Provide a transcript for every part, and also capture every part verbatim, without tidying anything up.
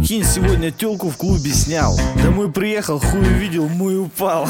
Прикинь, сегодня тёлку в клубе снял. Домой приехал, хуй увидел, мой упал.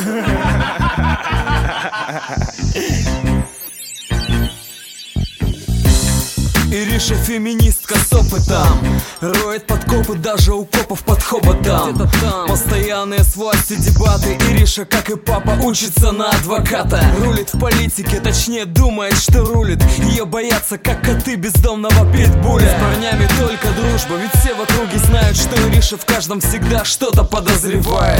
Ириша феминистка с опытом, роет подкопы даже у копов под хоботом. Постоянные с властью дебаты. Ириша, как и папа, учится на адвоката. Рулит в политике, точнее думает, что рулит. Ее боятся, как коты бездомного питбуля. С парнями только дружба, ведь все в округе знают, что Ириша в каждом всегда что-то подозревает.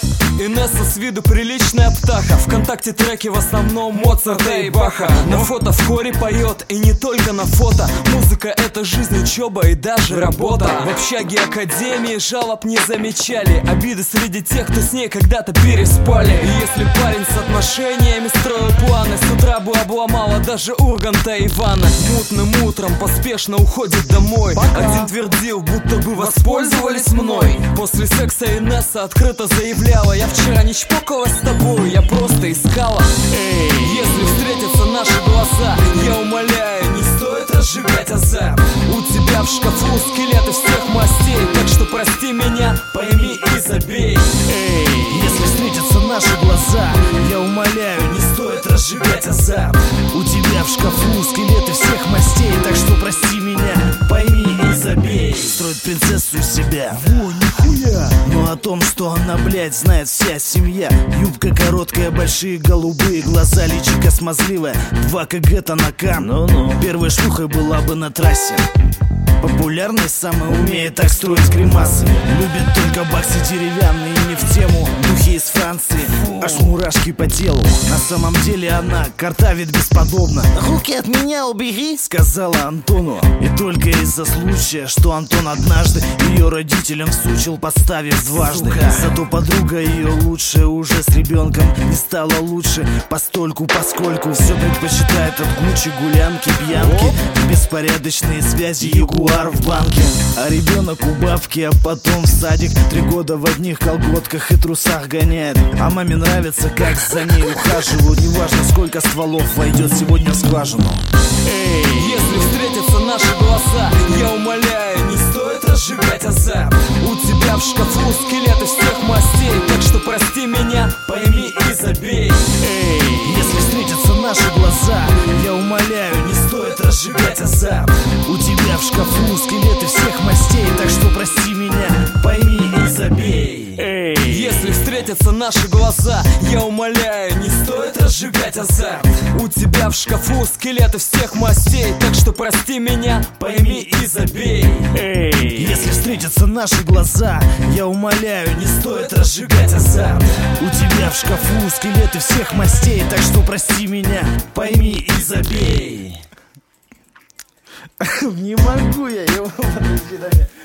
Инесса с виду приличная птаха. Вконтакте треки в основном Моцарта и Баха. На фото в хоре поет, и не только на фото. Музыка — это жизнь, учеба и даже работа. В общаге академии жалоб не замечали. Обиды среди тех, кто с ней когда-то переспали. И если парень с отношениями строил планы, с утра бы обломала даже Урганта Ивана. Мутным утром поспешно уходит домой. Один твердил, будто бы воспользовались мной. После секса Инесса открыто заявляла: я вчера не чпокалась с тобой, я просто искала. Эй, если встретятся наши глаза, я умоляю, не стоит разжигать азарт. У тебя в шкафу скелеты всех мастей, так что прости меня, пойми и забей. Эй, если встретятся наши глаза, я умоляю, не стоит разжигать азарт. У тебя в шкафу скелеты всех мастей, так что прости меня, пойми и забей. Строит принцессу из себя, во, нихуя. Но о том, что она, блядь, знает вся семья. Юбка короткая, большие голубые глаза, личико смазливая, два килограмма тонакан. Ну-ну. Первой шлюхой была бы на трассе. Популярность самая, умеет так строить гримасы. Любит только баксы деревянные, не в тему. Духи из Франции, аж мурашки по телу. На самом деле она картавит бесподобно. «Руки от меня убери», сказала Антону. И только из-за случая, что Антон однажды ее родителям всучил, подставив дважды. Зато подруга ее лучшая уже с ребенком не стала лучше постольку, поскольку все предпочитает от Гуччи, гулянки, пьянки, беспорядочные связи, ягуар в банке. А ребенок у бабки, а потом в садик. Три года в одних колготках и трусах гоняет. А маме нравится, как за ней ухаживают. Неважно, сколько стволов войдет сегодня в скважину. Эй, если встретятся наши глаза, я умоляю, не стоит разжигать азарт. У тебя в шкафу скелеты всех мастей, так что прости меня, пойми и забей. Эй, если встретятся наши глаза, я умоляю, не стоит разжигать азарт. У тебя в шкафу скелеты всех мастей, так что прости меня, пойми и забей. Эй, если встретятся наши глаза, я умоляю, не стоит разжигать азарт. У тебя в шкафу скелеты всех мастей, так что прости меня, пойми и забей. Эй, если встретятся наши глаза, я умоляю, не стоит разжигать азарт. У тебя в шкафу скелеты всех мастей, так что прости меня, пойми и забей. Не могу я его.